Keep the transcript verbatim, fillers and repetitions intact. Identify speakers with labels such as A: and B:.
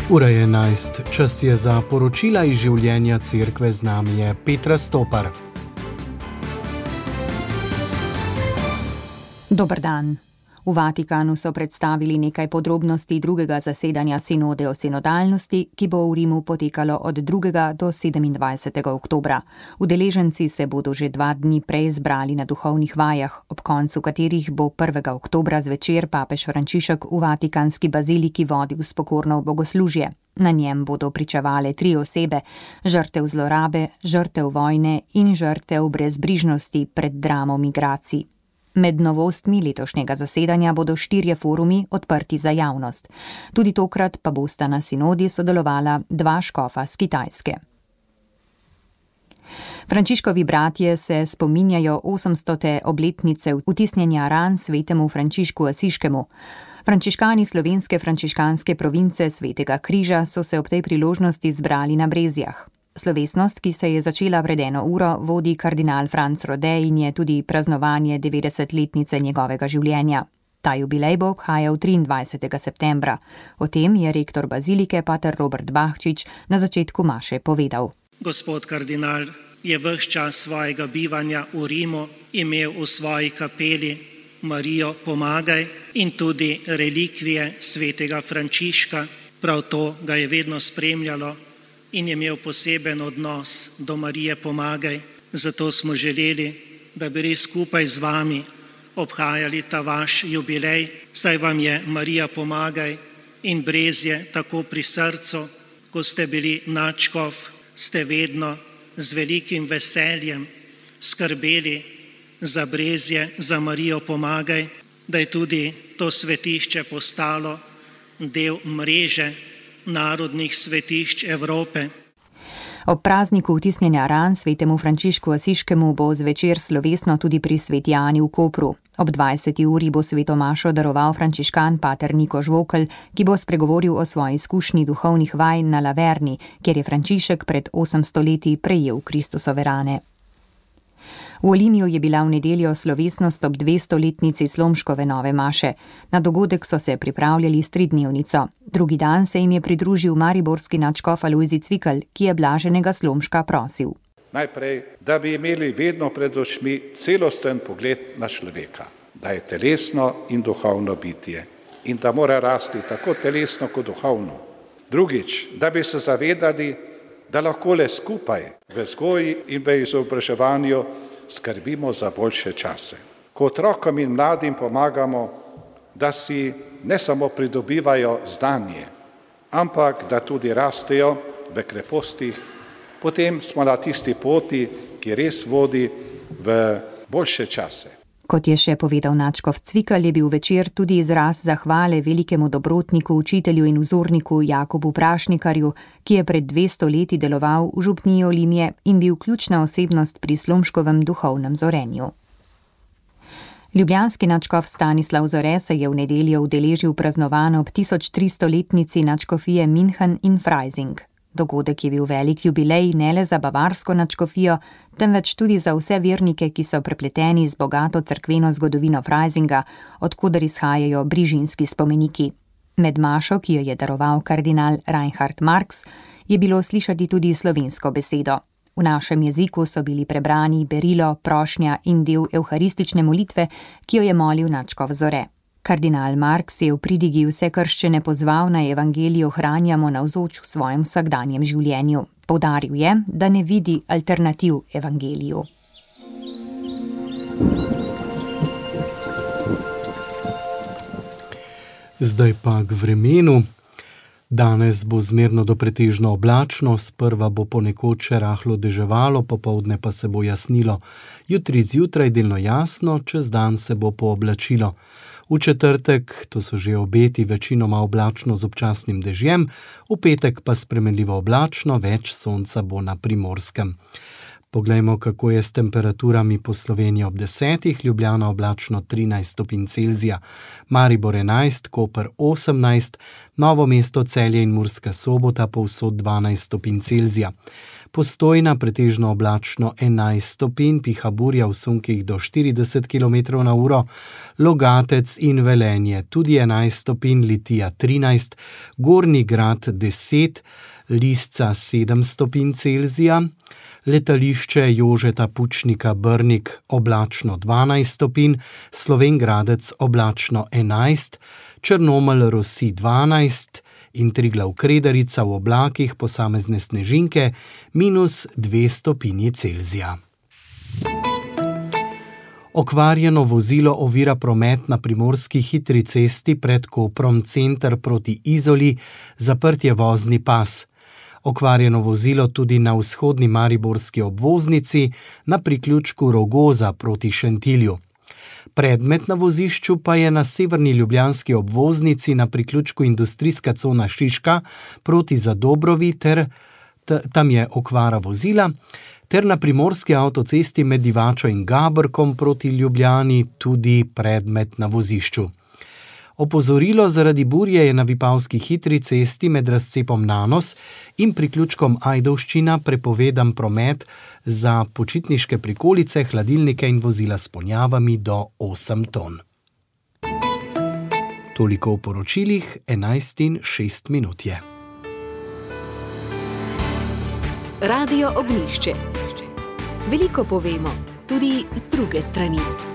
A: Ura je enajst, čas je za poročila iz življenja cerkve, z nami je Petra Stopar.
B: Dober dan. V Vatikanu so predstavili nekaj podrobnosti drugega zasedanja sinode o sinodalnosti, ki bo v Rimu potekalo od drugega do sedemindvajsetega oktobra. Udeleženci se bodo že dva dni prej zbrali na duhovnih vajah, ob koncu katerih bo prvega oktobra zvečer papež Frančišek v vatikanski baziliki vodil spokorno bogoslužje. Na njem bodo pričevale tri osebe: žrtev zlorabe, žrtev vojne in žrtev brezbrižnosti pred dramo migracij. Med novostmi letošnjega zasedanja bodo štirje forumi odprti za javnost. Tudi tokrat pa bosta na sinodi sodelovala dva škofa s Kitajske. Frančiškovi bratje se spominjajo osemstote obletnice vtisnjenja ran svetemu Frančišku Asiškemu. Frančiškani slovenske frančiškanske province Svetega križa so se ob tej priložnosti zbrali na Brezjah. Slovesnost, ki se je začela pred eno uro, vodi kardinal Franc Rode in je tudi praznovanje devetdesetletnice njegovega življenja. Ta jubilej bo obhajal triindvajsetega septembra. O tem je rektor bazilike pater Robert Bahčič na začetku maše povedal.
C: Gospod kardinal je ves čas svojega bivanja v Rimu imel v svoji kapeli Marijo pomagaj in tudi relikvije svetega Frančiška. Prav to ga je vedno spremljalo in je imel poseben odnos do Marije pomagaj. Zato smo želeli, da bi res skupaj z vami obhajali ta vaš jubilej. Zdaj vam je Marija pomagaj in Brezje tako pri srcu. Ko ste bili nadškof, ste vedno z velikim veseljem skrbeli za Brezje, za Marijo pomagaj, da je tudi to svetišče postalo del mreže narodnih svetišč Evrope.
B: Ob prazniku vtisnjenja ran svetemu Frančišku Asiškemu bo zvečer slovesno tudi pri Sveti Ani v Kopru. Ob dvajseti uri bo sveto mašo daroval frančiškan pater Niko Žvokelj, ki bo spregovoril o svoji izkušnji duhovnih vaj na Laverni, kjer je Frančišek pred osemsto leti prejel Kristusove rane. V Olimiju je bila v nedeljo slovesnost ob dvestoletnici Slomškove nove maše. Na dogodek so se pripravljali s tridnevnico. Drugi dan se jim je pridružil mariborski nadškof Alojzij Cvikl, ki je blaženega Slomška prosil.
D: Najprej, da bi imeli vedno pred očmi celosten pogled na človeka, da je telesno in duhovno bitje in da mora rasti tako telesno kot duhovno. Drugič, da bi se zavedali, da lahko le skupaj v vzgoji in v izobraževanju skrbimo za boljše čase. Ko otrokom in mladim pomagamo, da si ne samo pridobivajo znanje, ampak da tudi rastejo v krepostih, potem smo na tisti poti, ki res vodi v boljše čase.
B: Kot je še povedal nadškof Cvikl, je bil večer tudi izraz zahvale velikemu dobrotniku, učitelju in vzorniku Jakobu Prašnikarju, ki je pred dvesto leti deloval v župniji Olimje in bil ključna osebnost pri Slomškovem duhovnem zorenju. Ljubljanski nadškof Stanislav Zore se je v nedeljo udeležil praznovanja ob tisoč tristoletnici nadškofije München in Freising. Dogodek je bil velik jubilej ne le za bavarsko nadškofijo, temveč tudi za vse vernike, ki so prepleteni z bogato cerkveno zgodovino Freisinga, odkuder izhajajo brižinski spomeniki. Med mašo, ki jo je daroval kardinal Reinhard Marx, je bilo slišati tudi slovensko besedo. V našem jeziku so bili prebrani berilo, prošnja in del evharistične molitve, ki jo je molil nadškof Zore. Kardinal Marx je v pridigi vse krščane pozval, naj evangelij ohranjamo navzoč v svojem vsakdanjem življenju. Poudaril je, da ne vidi alternativ evangeliju.
A: Zdaj pa k vremenu. Danes bo zmerno do pretežno oblačno, sprva bo ponekod še rahlo deževalo, popoldne pa se bo jasnilo. Jutri zjutraj delno jasno, čez dan se bo pooblačilo. V četrtek, to so že obeti, večinoma oblačno z občasnim dežjem, v petek pa spremenljivo oblačno, več sonca bo na Primorskem. Poglejmo, kako je s temperaturami po Sloveniji ob desetih, Ljubljana oblačno trinajst stopinj Celzija, Maribor enajst, Koper osemnajst, Novo mesto, Celje in Murska Sobota povsod dvanajst stopinj Celzija. Postojna pretežno oblačno enajst stopinj, piha burja v sunkih do štirideset kilometrov na uro, Logatec in Velenje tudi enajst stopinj, Litija trinajst, Gornji Grad deset, Lisca sedem stopinj Celzija, letališče Jožeta Pučnika Brnik oblačno dvanajst stopinj, Slovenj Gradec oblačno enajst, Črnomelj Rosi dvanajst in Triglav Kredarica v oblakih posamezne snežinke minus dve stopinji Celzija. Okvarjeno vozilo ovira promet na primorski hitri cesti pred Koprom center proti Izoli, zaprt je vozni pas. Okvarjeno vozilo tudi na vzhodni mariborski obvoznici na priključku Rogoza proti Šentilju. Predmet na vozišču pa je na severni ljubljanski obvoznici na priključku industrijska cona Šiška proti Zadobrovi ter t- tam je okvara vozila, ter na primorski avtocesti med Divačo in Gabrkom proti Ljubljani tudi predmet na vozišču. Opozorilo zaradi burje je na Vipavski hitri cesti med razcepom Nanos in priključkom Ajdovščina prepovedan promet za počitniške prikolice, hladilnike in vozila s ponjavami do osem ton. Toliko v poročilih, enajst in šest minut je.
E: Radio Ognjišče. Veliko povemo, tudi z druge strani.